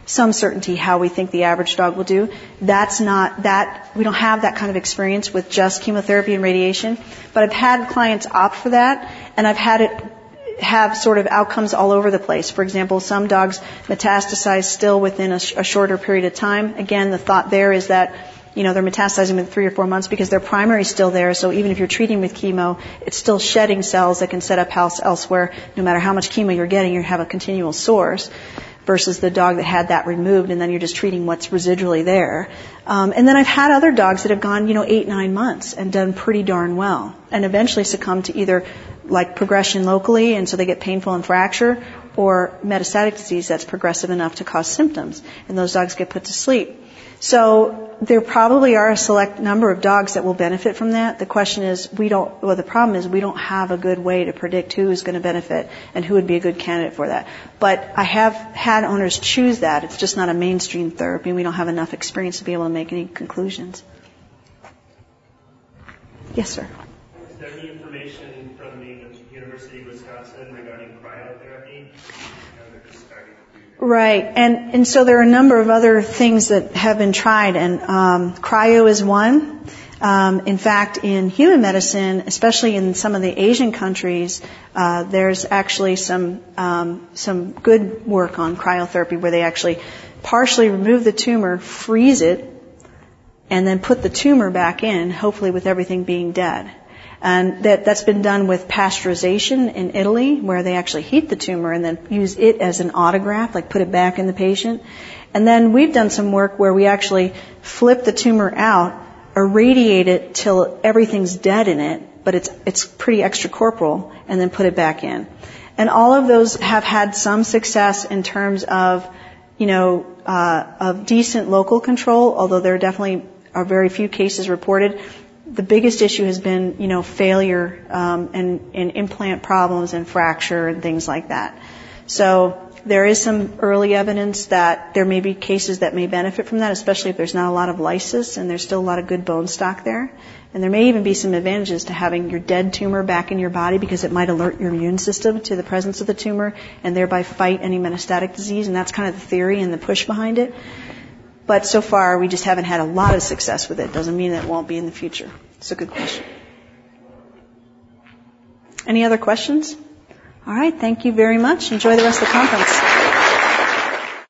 some certainty how we think the average dog will do. That's not that, we don't have that kind of experience with just chemotherapy and radiation, but I've had clients opt for that, and I've had it have sort of outcomes all over the place. For example, some dogs metastasize still within a shorter period of time. Again, the thought there is that, they're metastasizing within 3 or 4 months because their primary is still there. So even if you're treating with chemo, it's still shedding cells that can set up house elsewhere. No matter how much chemo you're getting, you have a continual source. Versus the dog that had that removed, and then you're just treating what's residually there. And then I've had other dogs that have gone, 8-9 months and done pretty darn well, and eventually succumb to either like progression locally, and so they get painful and fracture, or metastatic disease that's progressive enough to cause symptoms, and those dogs get put to sleep. So there probably are a select number of dogs that will benefit from that. The question is, the problem is we don't have a good way to predict who is going to benefit and who would be a good candidate for that. But I have had owners choose that. It's just not a mainstream therapy, and we don't have enough experience to be able to make any conclusions. Yes, sir. Is there any information from the University of Wisconsin regarding cryotherapy? Right, and so there are a number of other things that have been tried, and cryo is one. In fact, in human medicine, especially in some of the Asian countries, there's actually some good work on cryotherapy where they actually partially remove the tumor, freeze it, and then put the tumor back in, hopefully with everything being dead. And that's been done with pasteurization in Italy, where they actually heat the tumor and then use it as an autograft, like put it back in the patient. And then we've done some work where we actually flip the tumor out, irradiate it till everything's dead in it, but it's pretty extracorporeal, and then put it back in. And all of those have had some success in terms of, of decent local control, although there definitely are very few cases reported. The biggest issue has been, failure and implant problems and fracture and things like that. So there is some early evidence that there may be cases that may benefit from that, especially if there's not a lot of lysis and there's still a lot of good bone stock there. And there may even be some advantages to having your dead tumor back in your body because it might alert your immune system to the presence of the tumor and thereby fight any metastatic disease. And that's kind of the theory and the push behind it. But so far, we just haven't had a lot of success with it. Doesn't mean that it won't be in the future. It's a good question. Any other questions? All right. Thank you very much. Enjoy the rest of the conference.